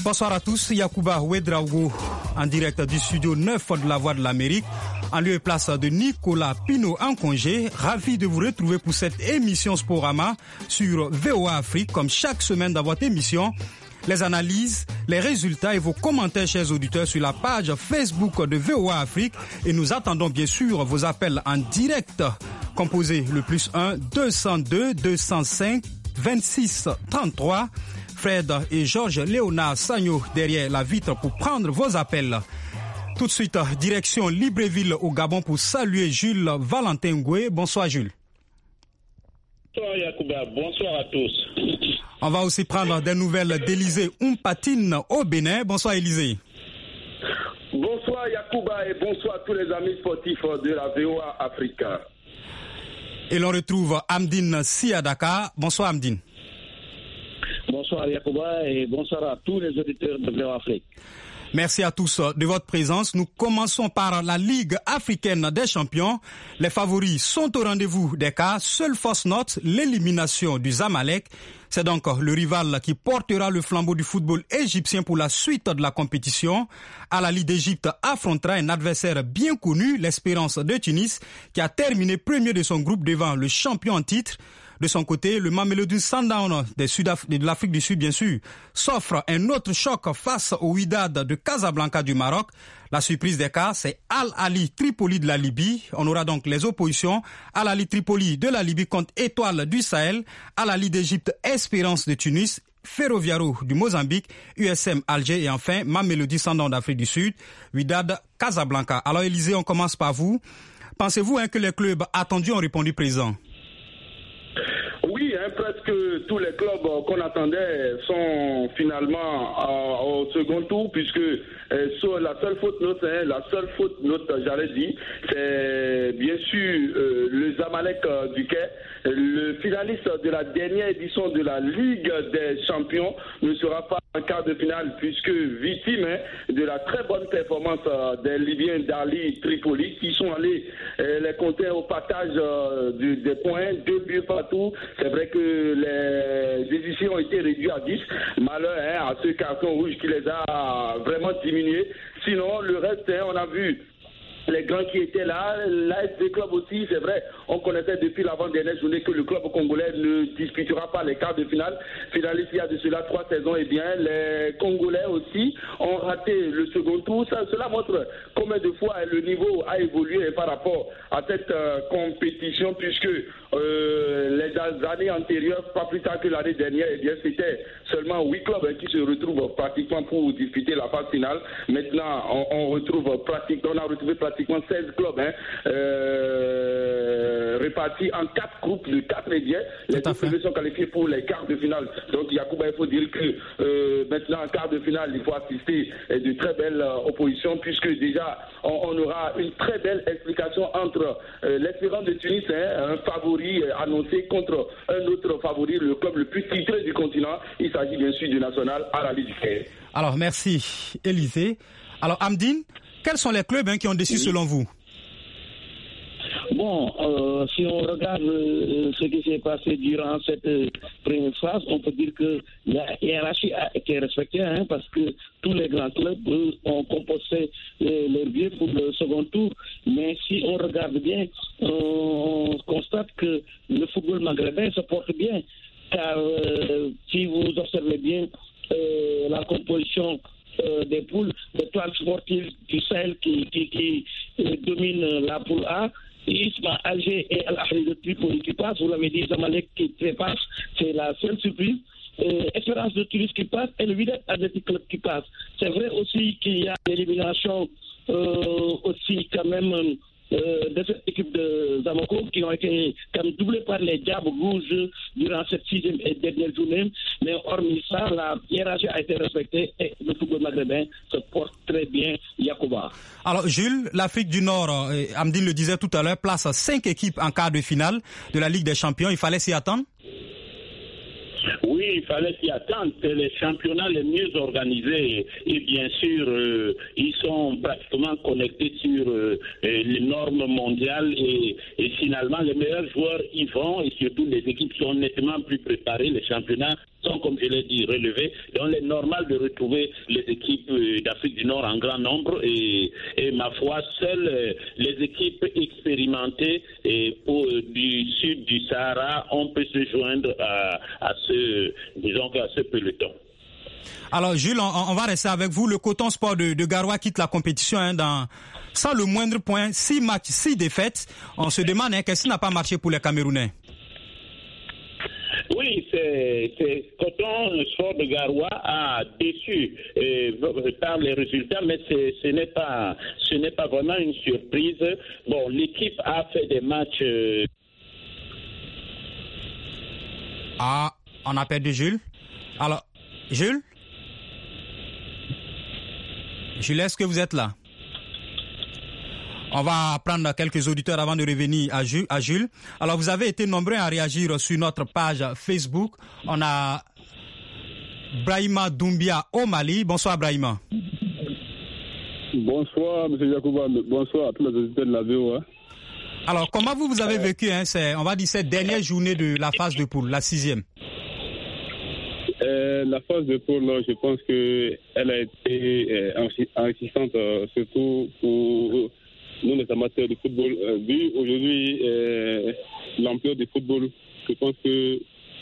Bonsoir à tous, Yacouba Ouedraogo en direct du studio 9 de la Voix de l'Amérique, en lieu et place de Nicolas Pino en congé. Ravi de vous retrouver pour cette émission Sporama sur VOA Afrique, comme chaque semaine dans votre émission. Les analyses, les résultats et vos commentaires, chers auditeurs, sur la page Facebook de VOA Afrique. Et nous attendons bien sûr vos appels en direct. Composez le +1 202 205 26 33. Fred et Georges Léonard Sagno derrière la vitre pour prendre vos appels. Tout de suite, direction Libreville au Gabon pour saluer Jules Valentin Ngoué. Bonsoir Jules. Bonsoir Yacouba, bonsoir à tous. On va aussi prendre des nouvelles d'Élisée Umpatine au Bénin. Bonsoir Élisée. Bonsoir Yacouba et bonsoir à tous les amis sportifs de la VOA Africa. Et l'on retrouve Amdine Siadaka. Bonsoir Amdine. Bonsoir Yacouba et bonsoir à tous les auditeurs de VOA Afrique. Merci à tous de votre présence. Nous commençons par la Ligue africaine des champions. Les favoris sont au rendez-vous des cas. Seule fausse note, l'élimination du Zamalek. C'est donc le rival qui portera le flambeau du football égyptien pour la suite de la compétition. Al Ahly d'Égypte affrontera un adversaire bien connu, l'Espérance de Tunis, qui a terminé premier de son groupe devant le champion en titre. De son côté, le Mamelodi Sundowns de l'Afrique du Sud, bien sûr, s'offre un autre choc face au Wydad de Casablanca du Maroc. La surprise des cas, c'est Al Ahly Tripoli de la Libye. On aura donc les oppositions. Al Ahly Tripoli de la Libye contre Étoile du Sahel. Al Ahly d'Égypte, Espérance de Tunis. Ferroviaro du Mozambique, USM Alger et enfin Mamelodi Sundowns d'Afrique du Sud, Wydad Casablanca. Alors Élisée, on commence par vous. Pensez-vous que les clubs attendus ont répondu présent? Oui, presque tous les clubs qu'on attendait sont finalement au second tour, puisque la seule faute note, j'allais dire, c'est bien sûr le Zamalek du Quai. Le finaliste de la dernière édition de la Ligue des Champions ne sera pas en quart de finale, puisque victime de la très bonne performance des Libyens d'Ali Tripoli, qui sont allés les compter au partage des points, 2 buts partout. C'est vrai que les éditions ont été réduites à 10. Malheur à ce carton rouge qui les a vraiment diminués. Sinon, le reste, on a vu les grands qui étaient là, l'ASV Club aussi, c'est vrai, on connaissait depuis l'avant-dernière journée que le club congolais ne disputera pas les quarts de finale. Finaliste il y a de cela 3 saisons, et bien les Congolais aussi ont raté le second tour. Cela montre combien de fois le niveau a évolué par rapport à cette compétition, puisque les années antérieures, pas plus tard que l'année dernière, eh bien c'était seulement 8 clubs qui se retrouvent pratiquement pour disputer la phase finale. Maintenant, on a retrouvé pratiquement 16 clubs répartis en 4 groupes de 4 médias. Les deux premiers sont qualifiés pour les quarts de finale. Donc Yacouba, il faut dire que maintenant en quart de finale, il faut assister à de très belles oppositions, puisque déjà on aura une très belle explication entre l'Espérance de Tunis, un favori annoncé, contre un autre favori, le club le plus titré du continent. Il s'agit bien sûr du national Al Ahly du Caire. Alors merci Élisée. Alors Amdine, quels sont les clubs qui ont déçu selon vous? Bon, si on regarde ce qui s'est passé durant cette première phase, on peut dire que la hiérarchie a été respectée, parce que tous les grands clubs ont composé leur biais pour le second tour. Mais si on regarde bien, on constate que le football maghrébin se porte bien. Car si vous observez bien la composition des poules, l'étoile sportive du Sahel qui domine la poule A, Isma, Alger et Al Ahly de Tripoli qui passe, vous l'avez dit, Zamalek qui trépasse, c'est la seule surprise. Espérance de Tunis qui passe et le Wydad Athletic Club qui passe. C'est vrai aussi qu'il y a l'élimination aussi quand même de cette équipe de Zamako qui ont été quand même doublés par les Diables Rouges durant cette 6e et dernière journée. Mais hormis ça, la hiérarchie a été respectée et le football maghrébin se porte très bien, Yacouba. Alors Jules, l'Afrique du Nord, Amdine le disait tout à l'heure, place 5 équipes en quart de finale de la Ligue des Champions. Il fallait s'y attendre? Oui, il fallait s'y attendre. C'est les championnats les mieux organisés et bien sûr, ils sont pratiquement connectés sur les normes mondiales et finalement les meilleurs joueurs y vont et surtout les équipes sont nettement plus préparées. Les championnats sont sont, comme je l'ai dit, relevés. Donc, il est normal de retrouver les équipes d'Afrique du Nord en grand nombre et ma foi, seules les équipes expérimentées du sud du Sahara, on peut se joindre à ce peloton. Alors Jules, on va rester avec vous. Le Coton Sport de Garoua quitte la compétition sans le moindre point, 6 matchs, 6 défaites. On se demande qu'est-ce qui n'a pas marché pour les Camerounais. Oui, c'est Coton Sport de Garoua a déçu par les résultats, mais ce n'est pas vraiment une surprise. Bon, l'équipe a fait des matchs. On a perdu Jules. Alors, Jules, est-ce que vous êtes là? On va prendre quelques auditeurs avant de revenir à Jules. Alors, vous avez été nombreux à réagir sur notre page Facebook. On a Brahima Doumbia au Mali. Bonsoir, Brahima. Bonsoir, M. Yacouba. Bonsoir à tous les auditeurs de la VOA. Alors, comment vous avez vécu, cette dernière journée de la phase de poule, la 6e? La phase de poule, je pense qu'elle a été enrichissante, surtout pour nous, les amateurs de football. Vu aujourd'hui l'ampleur du football, je pense que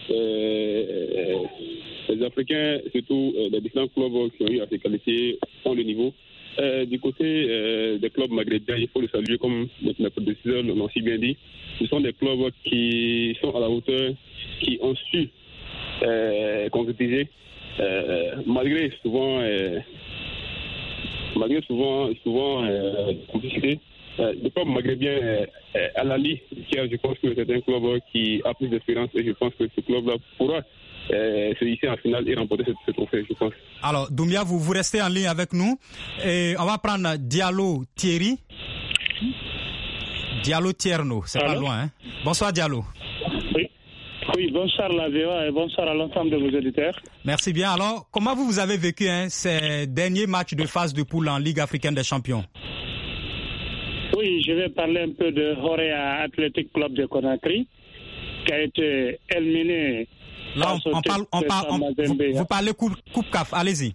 les Africains, surtout les différents clubs qui ont eu à se qualifier, ont le niveau. Du côté des clubs maghrébins, il faut le saluer, comme mes prédécesseurs l'ont si bien dit. Ce sont des clubs qui sont à la hauteur, qui ont su concrétiser, malgré souvent complicité. Le club maghrébien Al-Ali, je pense que c'est un club qui a plus d'expérience et je pense que ce club-là pourra se hisser en finale et remporter ce trophée, je pense. Alors, Doumbia, vous restez en ligne avec nous et on va prendre Diallo Thierry. Diallo Tierno, c'est pas loin, hein? Bonsoir Diallo. Oui, bonsoir la VOA et bonsoir à l'ensemble de vos auditeurs. Merci bien. Alors, comment vous avez vécu ces derniers matchs de phase de poule en Ligue africaine des champions? Oui, je vais parler un peu de Horea Athletic Club de Conakry, qui a été éliminé. Là, vous parlez Coupe CAF, allez-y.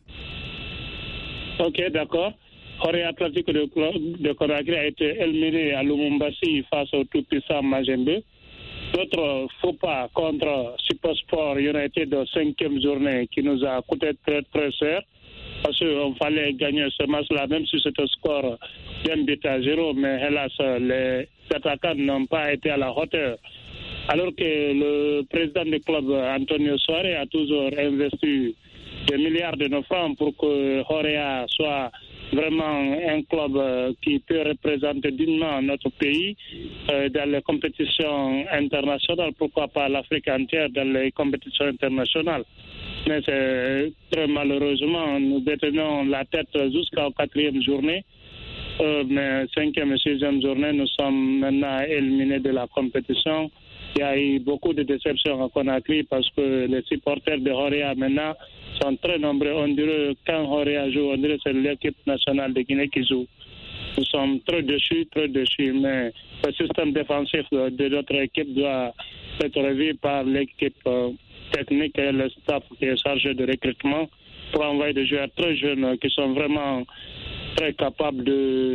Ok, d'accord. Horea Athletic de Conakry a été éliminé à Lumumbasi face au tout-puissant Mazembe. Notre faux pas contre Supersport United de 5e journée qui nous a coûté très très cher parce qu'il fallait gagner ce match-là même si c'était un score d'1-0, mais hélas les attaquants n'ont pas été à la hauteur. Alors que le président du club Antonio Soare a toujours investi des milliards de nos francs pour que Horea soit vraiment un club qui peut représenter dignement notre pays dans les compétitions internationales, pourquoi pas l'Afrique entière dans les compétitions internationales. Mais très malheureusement, nous détenons la tête jusqu'à la 4e journée. Mais 5e et 6e journée, nous sommes maintenant éliminés de la compétition. Il y a eu beaucoup de déceptions à Conakry parce que les supporters de Horea maintenant sont très nombreux. On dirait quand Horea joue, on dirait que c'est l'équipe nationale de Guinée qui joue. Nous sommes très déçus, mais le système défensif de notre équipe doit être revu par l'équipe technique et le staff qui est chargé de recrutement pour envoyer des joueurs très jeunes qui sont vraiment très capables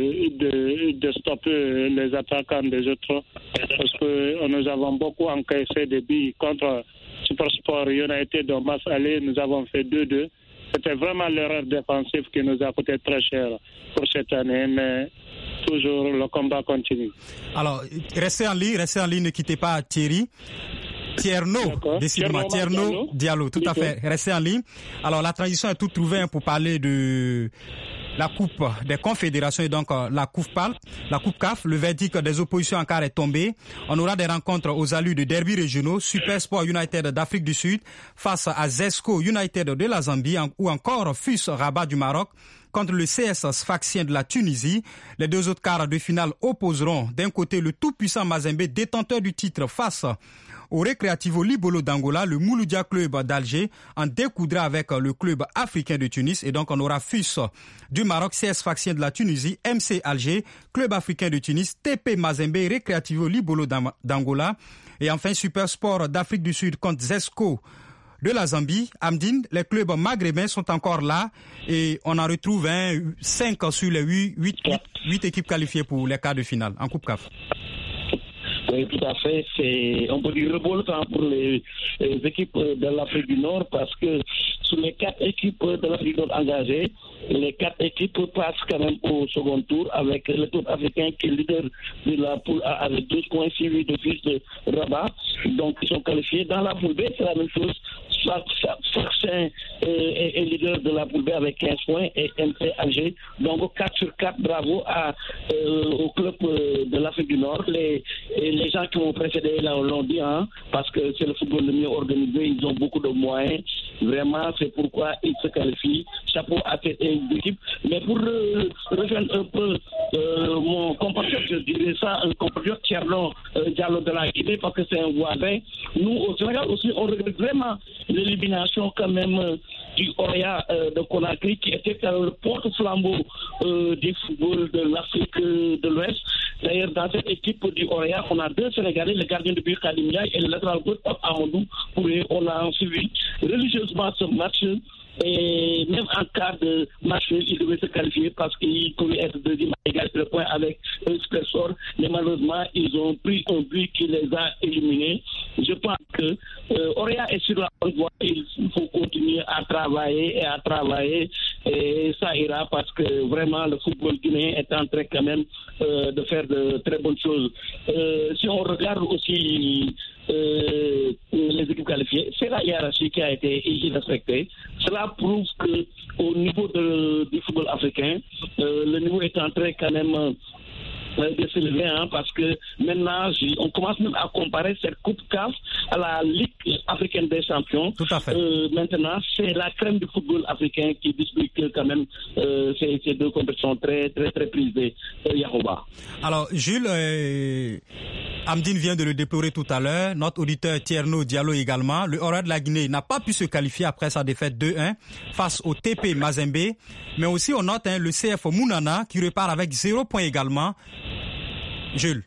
de stopper les attaquants des autres parce que nous avons beaucoup encaissé des buts contre Supersport United en masse aller, nous avons fait 2-2. C'était vraiment l'erreur défensive qui nous a coûté très cher pour cette année, mais toujours le combat continue. Alors, restez en ligne, ne quittez pas Thierry. Tierno Diallo, tout à fait. Restez en ligne. Alors, la transition est toute trouvée pour parler de la Coupe des Confédérations et donc la Coupe CAF. Le verdict des oppositions en quart est tombé. On aura des rencontres aux allures de derby régionaux. Supersport United d'Afrique du Sud face à Zesco United de la Zambie ou encore FUS Rabat du Maroc contre le CS Sfaxien de la Tunisie. Les deux autres quarts de finale opposeront d'un côté le tout-puissant Mazembe, détenteur du titre, face au Recreativo Libolo d'Angola. Le Mouloudia Club d'Alger en découdra avec le club africain de Tunis. Et donc on aura FUS du Maroc, CS Sfaxien de la Tunisie, MC Alger, Club africain de Tunis, TP Mazembe, Recreativo Libolo d'Angola. Et enfin Supersport d'Afrique du Sud contre Zesco de la Zambie. Amdine, les clubs maghrébins sont encore là et on en retrouve 5 sur les 8 équipes qualifiées pour les quarts de finale en Coupe CAF. Oui, tout à fait. C'est, on peut dire, révoltant pour les équipes de l'Afrique du Nord parce que sur les 4 équipes de l'Afrique du Nord engagées, les 4 équipes passent quand même au second tour avec le tour africain qui est leader de la poule A avec 12 points suivi de fils de Rabat. Donc, ils sont qualifiés. Dans la poule B, c'est la même chose. Sfaxien est leader de la poule B avec 15 points et MC Alger. Donc, 4 sur 4, bravo au club de l'Afrique du Nord. Les gens qui m'ont précédé là l'ont dit, parce que c'est le football le mieux organisé, ils ont beaucoup de moyens. Vraiment, c'est pourquoi ils se qualifient. Chapeau à cette équipe. Mais pour rejoindre un peu mon compatriote, je dirais ça, un compatriote Thierno Diallo de la Guinée, parce que c'est un voisin. Nous, au Sénégal aussi, on regrette vraiment l'élimination quand même du Oria de Conakry, qui était le porte-flambeau du football de l'Afrique de l'Ouest. D'ailleurs, dans cette équipe du Oria, on a 2 Sénégalais, le gardien de but Khadim Ndiaye et le latéral gauche Amadou. On a suivi religieusement ce match. Et même en cas de match, ils devaient se qualifier parce qu'ils pouvaient être deuxième à égalité de points avec un Spessor. Mais malheureusement, ils ont pris un but qui les a éliminés. Je pense que Oria est sur la bonne voie. Il faut continuer à travailler et ça ira parce que vraiment le football guinéen est en train quand même de faire de très bonnes choses. Si on regarde aussi les équipes qualifiées, c'est la hiérarchie qui a été respectée. Cela prouve que au niveau du football africain, le niveau est en train quand même de s'élever, parce que maintenant on commence même à comparer cette Coupe CAF à la Ligue africaine des champions. Tout à fait. Maintenant, c'est la crème du football africain qui dispute quand même ces 2 compétitions très très très prisées. Yahoba. Alors, Jules, Amdine vient de le déplorer tout à l'heure. Notre auditeur Thierno Diallo également. Le Oria de la Guinée n'a pas pu se qualifier après sa défaite 2-1 face au TP Mazembe. Mais aussi on note le CF Mounana qui repart avec 0 point également. Jules.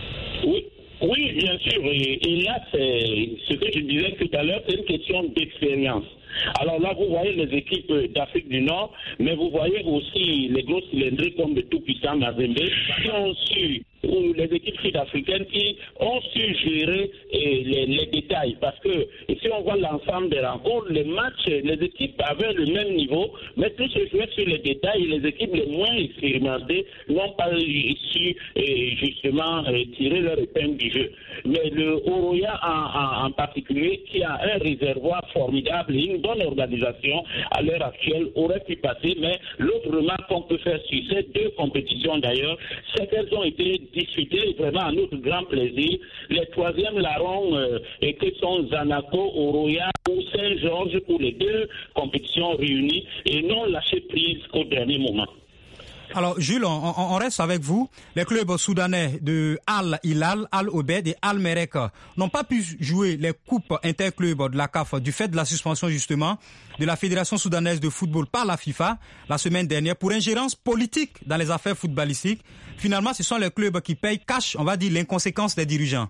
Oui, bien sûr. Et là, c'est ce que je disais tout à l'heure, c'est une question d'expérience. Alors là, vous voyez les équipes d'Afrique du Nord, mais vous voyez aussi les gros cylindrés comme le tout-puissant Mazembe qui ont su, ou les équipes sud-africaines qui ont su gérer les détails. Parce que si on voit l'ensemble des rencontres, les matchs, les équipes avaient le même niveau, mais tout se jouait sur les détails. Les équipes les moins expérimentées n'ont pas su justement tirer leur épingle du jeu. Mais le Oroya en particulier, qui a un réservoir formidable et une bonne organisation à l'heure actuelle, aurait pu passer. Mais l'autre remarque qu'on peut faire sur ces 2 compétitions d'ailleurs, c'est qu'elles ont été disputées vraiment à notre grand plaisir. Les 3e larrons que sont Zanaco, Oroya ou Saint-Georges pour les 2 compétitions réunies et non lâché prise au dernier moment. Alors, Jules, on reste avec vous. Les clubs soudanais de Al Hilal, Al Obed et Al Merek n'ont pas pu jouer les coupes interclubs de la CAF du fait de la suspension, justement, de la Fédération soudanaise de football par la FIFA la semaine dernière pour ingérence politique dans les affaires footballistiques. Finalement, ce sont les clubs qui payent cash, on va dire, l'inconséquence des dirigeants.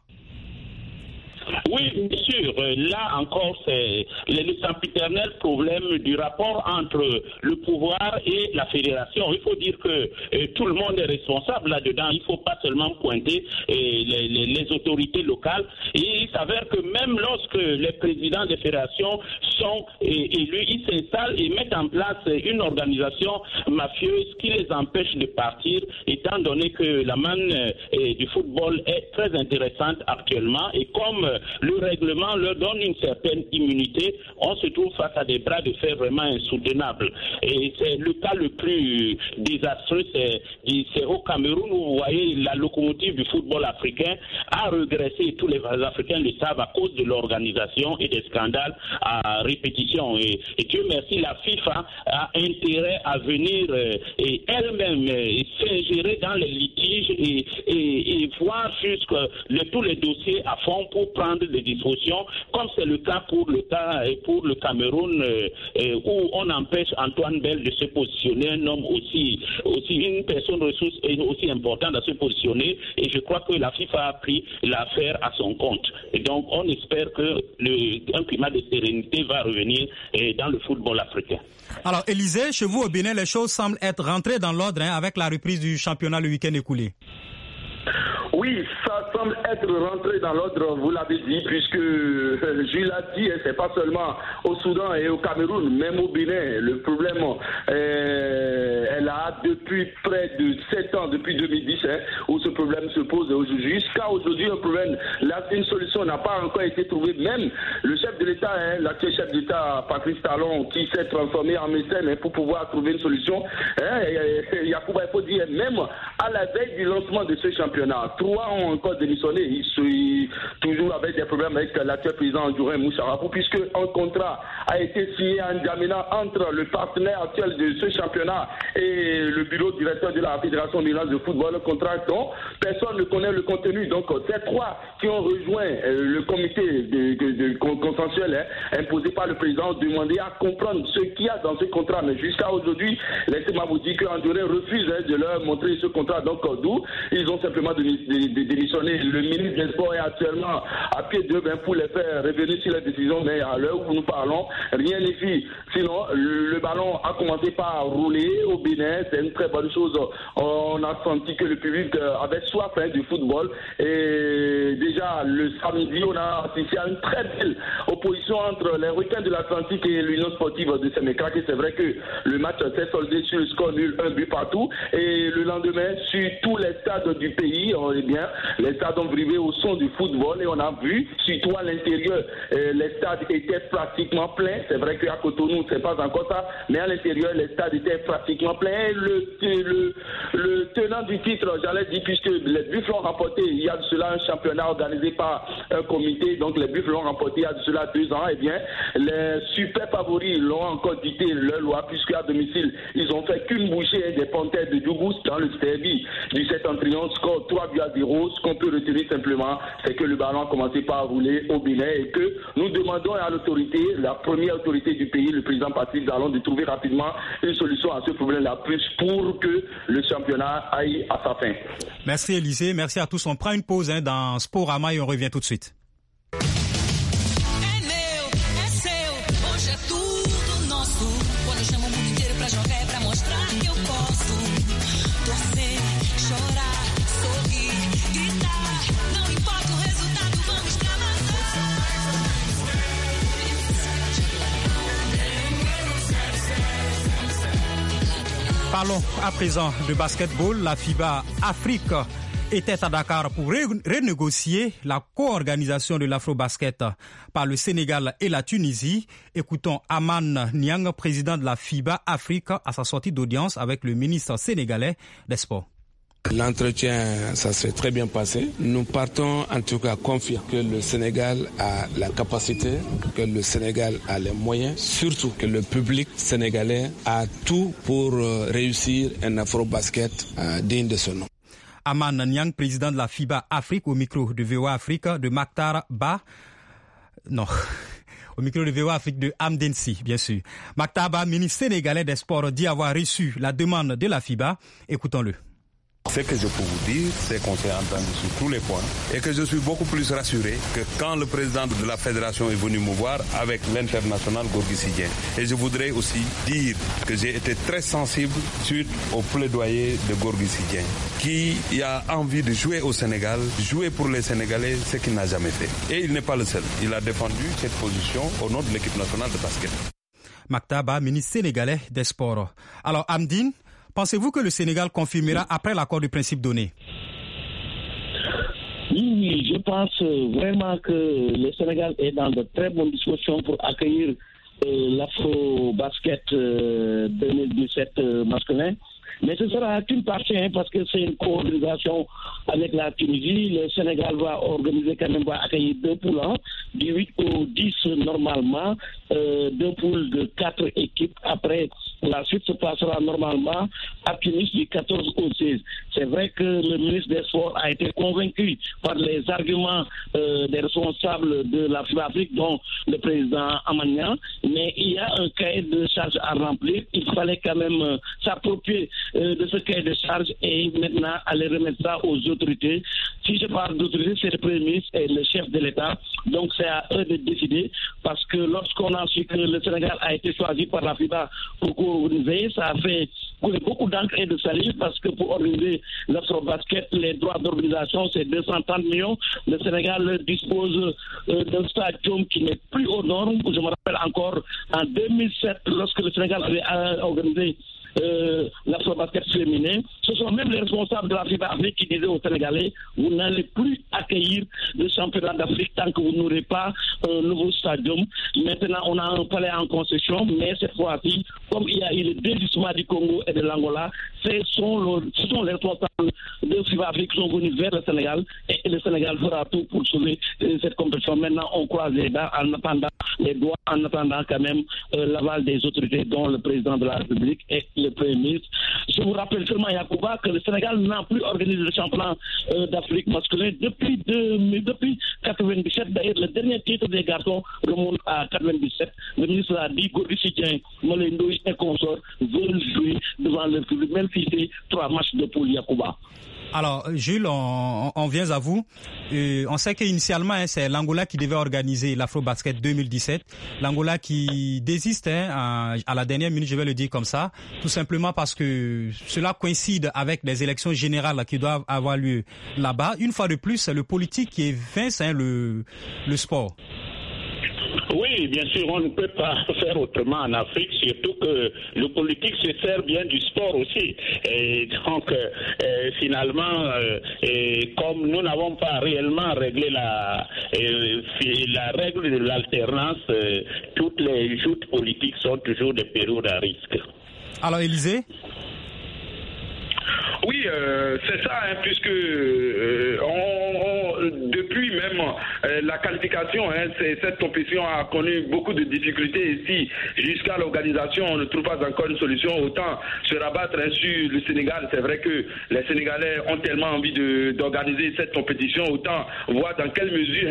Oui, bien sûr. Là encore, c'est le sempiternel problème du rapport entre le pouvoir et la fédération. Il faut dire que tout le monde est responsable là-dedans. Il ne faut pas seulement pointer les autorités locales. Et il s'avère que même lorsque les présidents des fédérations sont élus, ils s'installent et mettent en place une organisation mafieuse qui les empêche de partir, étant donné que la manne du football est très intéressante actuellement. Et comme le règlement leur donne une certaine immunité, on se trouve face à des bras de fer vraiment insoutenables. Et c'est le cas le plus désastreux, c'est au Cameroun où vous voyez la locomotive du football africain a regressé, tous les Africains le savent, à cause de l'organisation et des scandales répétition. Et Dieu merci, la FIFA a intérêt à venir et elle-même s'ingérer dans les litiges et voir tous les dossiers à fond pour prendre des dispositions, comme c'est le cas pour le Cameroun, où on empêche Antoine Bell de se positionner, un homme aussi une personne ressource aussi importante à se positionner, et je crois que la FIFA a pris l'affaire à son compte. Et donc on espère qu'un climat de sérénité va revenir dans le football africain. Alors Élisée, chez vous au Bénin, les choses semblent être rentrées dans l'ordre avec la reprise du championnat le week-end écoulé. Oui, ça semble être rentré dans l'ordre, vous l'avez dit, puisque Jules l'a dit, c'est pas seulement au Soudan et au Cameroun, même au Bénin, le problème, elle a depuis près de 7 ans, depuis 2010, où ce problème se pose jusqu'à aujourd'hui, un problème, là, une solution n'a pas encore été trouvée. Même le chef de l'État, l'actuel chef d'État, Patrice Talon, qui s'est transformé en mécène pour pouvoir trouver une solution, Yacouba, il faut dire, même à la veille du lancement de ce championnat, 3 ont encore démissionné, ils sont toujours avec des problèmes avec l'actuel président Djouré Moucharapou, puisque un contrat a été signé en N'Djamena entre le partenaire actuel de ce championnat et le bureau directeur de la Fédération béninoise de football, un contrat dont personne ne connaît le contenu. Donc ces 3 qui ont rejoint le comité de consensuel imposé par le président demandé à comprendre ce qu'il y a dans ce contrat. Mais jusqu'à aujourd'hui, laissez-moi vous dire qu'Andoré refuse de leur montrer ce contrat. Donc d'où ils ont simplement démissionné. Le ministre des Sports est actuellement à pied d'œuvre pour les faire revenir sur la décision, mais à l'heure où nous parlons, rien n'est fait. Sinon, le ballon a commencé par rouler au Bénin, c'est une très bonne chose. On a senti que le public avait soif du football, et déjà le samedi, on a assisté à une très belle opposition entre les Requins de l'Atlantique et l'Union sportive de Sénécrac, et c'est vrai que le match s'est soldé sur le score nul, 1 but partout, et le lendemain, sur tous les stades du pays, les stades ont vibré au son du football, et on a vu, surtout à l'intérieur, les stades étaient pratiquement pleins. C'est vrai qu'à Cotonou, c'est pas encore ça, mais à l'intérieur, les stades étaient pratiquement pleins. Et le tenant du titre, j'allais dire, puisque les Buffles l'ont remporté il y a de cela un championnat organisé par un comité, donc les Buffles l'ont remporté il y a de cela 2 ans, et bien, les super favoris l'ont encore dicté leur loi, puisqu'à domicile, ils ont fait qu'une bouchée des Panthères de Djougous dans le derby du septentrion, score 3-0. Ce qu'on peut retenir simplement, c'est que le ballon a commencé par rouler au Bénin, et que nous demandons à l'autorité, la première autorité du pays, le président Patrice Talon, de trouver rapidement une solution à ce problème-là, plus pour que le championnat aille à sa fin. Merci Élisée, merci à tous. On prend une pause dans Sporama et on revient tout de suite. Parlons à présent de basketball. La FIBA Afrique était à Dakar pour renégocier la co-organisation de l'Afro-Basket par le Sénégal et la Tunisie. Écoutons Aman Niang, président de la FIBA Afrique, à sa sortie d'audience avec le ministre sénégalais des Sports. L'entretien, ça s'est très bien passé. Nous partons en tout cas confiants que le Sénégal a la capacité, que le Sénégal a les moyens, surtout que le public sénégalais a tout pour réussir un afro-basket digne de ce nom. Aman Niang, président de la FIBA Afrique, au micro de VOA Afrique de Maktar Ba. Non. Au micro de VOA Afrique de Amdensi, bien sûr. Maktar Ba, ministre sénégalais des Sports, dit avoir reçu la demande de la FIBA. Écoutons-le. Ce que je peux vous dire, c'est qu'on s'est entendu sur tous les points et que je suis beaucoup plus rassuré que quand le président de la fédération est venu me voir avec l'international Gorgui Sy Dieng. Et je voudrais aussi dire que j'ai été très sensible suite au plaidoyer de Gorgui Sy Dieng, qui a envie de jouer au Sénégal, jouer pour les Sénégalais, ce qu'il n'a jamais fait. Et il n'est pas le seul. Il a défendu cette position au nom de l'équipe nationale de basket. Maktar Ba, ministre sénégalais des Sports. Alors, Amdine, pensez-vous que le Sénégal confirmera après l'accord de principe donné? Oui, je pense vraiment que le Sénégal est dans de très bonnes dispositions pour accueillir l'Afro-Basket 2017 masculin. Mais ce sera qu'une partie, parce que c'est une co-organisation avec la Tunisie. Le Sénégal va organiser quand même, va accueillir 2 poules, du 8 au 10 normalement, 2 poules de 4 équipes. Après, la suite se passera normalement à Tunis du 14 au 16. C'est vrai que le ministre des Sports a été convaincu par les arguments des responsables de la FIBA Afrique, dont le président Amagnan, mais il y a un cahier de charge à remplir. Il fallait quand même s'approprier de ce cahier de charge et maintenant aller remettre ça aux autorités. Si je parle d'autorités, c'est le Premier ministre et le chef de l'État. Donc c'est à eux de décider, parce que lorsqu'on a su que le Sénégal a été choisi par la FIBA pour co-organiser, ça a fait couler beaucoup d'encre et de salive, parce que pour organiser l'Afrobasket, les droits d'organisation, c'est 230 millions. Le Sénégal dispose d'un stadium qui n'est plus aux normes. Je me rappelle encore en 2007, lorsque le Sénégal avait organisé l'Afrobasket féminin, ce sont même les responsables de la FIBA Afrique qui disaient aux Sénégalais: vous n'allez plus accueillir le championnat d'Afrique tant que vous n'aurez pas un nouveau stadium. Maintenant, on a un palais en concession, mais cette fois-ci, comme il y a eu le désistement du Congo et de l'Angola, ce sont les responsables de FIBA Afrique qui sont venus vers le Sénégal, et le Sénégal fera tout pour sauver cette compétition. Maintenant, on croise les dents en attendant les doigts, en attendant quand même l'aval des autorités, dont le président de la République et le Premier ministre. Je vous rappelle seulement, Yacouba, que le Sénégal n'a plus organisé le championnat d'Afrique masculin depuis 97. D'ailleurs, le dernier titre des garçons remonte à 97. Le ministre a dit: Gorgui Sidien, Moulay Ndoye et consorts veulent jouer devant le public, même si c'est 3 matchs de poule, Yacouba. Alors, Jules, on vient à vous. On sait qu'initialement, c'est l'Angola qui devait organiser l'Afrobasket 2017. L'Angola qui désiste à la dernière minute, je vais le dire comme ça, tout simplement parce que cela coïncide avec les élections générales qui doivent avoir lieu là-bas. Une fois de plus, c'est le politique qui évince le sport. Oui, bien sûr, on ne peut pas faire autrement en Afrique, surtout que le politique se sert bien du sport aussi. Et donc, finalement, comme nous n'avons pas réellement réglé la règle de l'alternance, toutes les joutes politiques sont toujours des périodes à risque. Alors, Élisée ? Oui, c'est ça, puisque depuis même la qualification, cette compétition a connu beaucoup de difficultés ici. Jusqu'à l'organisation, on ne trouve pas encore une solution. Autant se rabattre sur le Sénégal, c'est vrai que les Sénégalais ont tellement envie d'organiser cette compétition, autant voir dans quelle mesure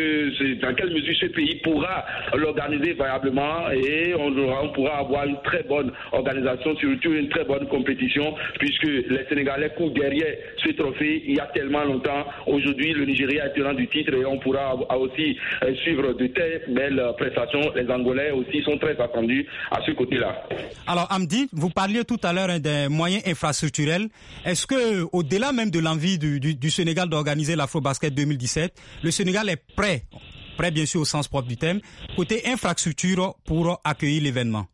ce pays pourra l'organiser variablement, et on pourra avoir une très bonne organisation, surtout une très bonne compétition, puisque les Sénégalais courent derrière ce trophée il y a tellement longtemps. Aujourd'hui, le Nigeria est tenant du titre et on pourra aussi suivre de très belles prestations. Les Angolais aussi sont très attendus à ce côté-là. Alors, Amdi, vous parliez tout à l'heure des moyens infrastructurels. Est-ce que, au-delà même de l'envie du Sénégal d'organiser l'Afrobasket 2017, le Sénégal est prêt bien sûr au sens propre du terme, côté infrastructure pour accueillir l'événement?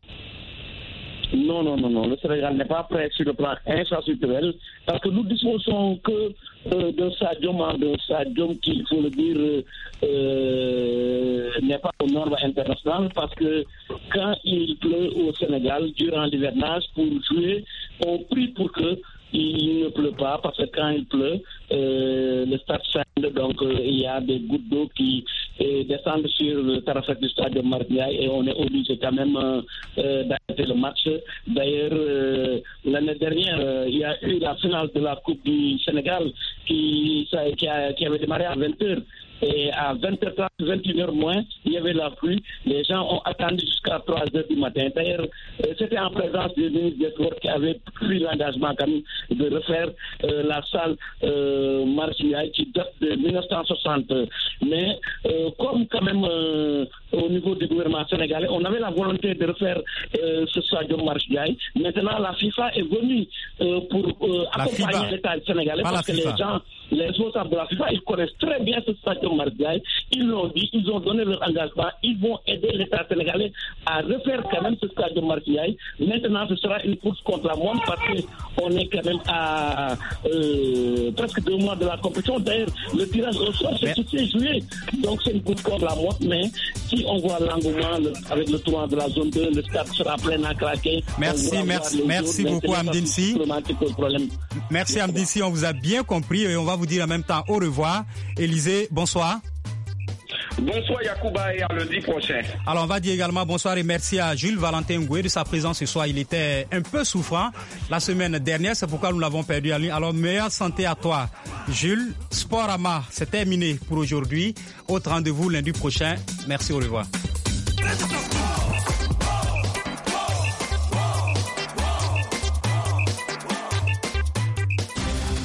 Non. Le Sénégal n'est pas prêt sur le plan infrastructurel, parce que nous disposons que d'un stadium qui, il faut le dire, n'est pas aux normes internationales, parce que quand il pleut au Sénégal durant l'hivernage, pour jouer, on prie pour que il ne pleut pas, parce que quand il pleut, le stade s'inonde, donc il y a des gouttes d'eau qui descendent sur le parapet du stade de Mardiaï, et on est obligé quand même d'arrêter le match. D'ailleurs, l'année dernière, il y a eu la finale de la Coupe du Sénégal qui avait démarré à 20h. Et à 20h30, 21h moins, il y avait la pluie. Les gens ont attendu jusqu'à 3h du matin. D'ailleurs, c'était en présence du ministre des Sports qui avait pris l'engagement quand même de refaire la salle Marseillais qui date de 1960. Mais comme quand même au niveau du gouvernement sénégalais, on avait la volonté de refaire ce stade Marseillais. Maintenant, la FIFA est venue pour accompagner l'État sénégalais, parce que les responsables de la FIFA, ils connaissent très bien ce stade Marseille. Ils l'ont dit, ils ont donné leur engagement. Ils vont aider l'État sénégalais à refaire quand même ce stade de Marseille. Maintenant, ce sera une course contre la montre parce qu'on est quand même à presque 2 mois de la compétition. D'ailleurs, le tirage au sort, c'est tout juillet. Donc, c'est une course contre la montre. Mais si on voit l'engouement avec le tournoi de la zone 2, le stade sera plein à craquer. Merci beaucoup, Hamdine Sy. Merci, Hamdine Sy. On vous a bien compris et on va vous dire en même temps au revoir. Élisée, bonsoir. Bonsoir Yacouba et à lundi prochain. Alors on va dire également bonsoir et merci à Jules Valentin Ngoué de sa présence ce soir. Il était un peu souffrant la semaine dernière, c'est pourquoi nous l'avons perdu en ligne. Alors meilleure santé à toi Jules. Sporama, c'est terminé pour aujourd'hui. Autre rendez-vous lundi prochain. Merci, au revoir.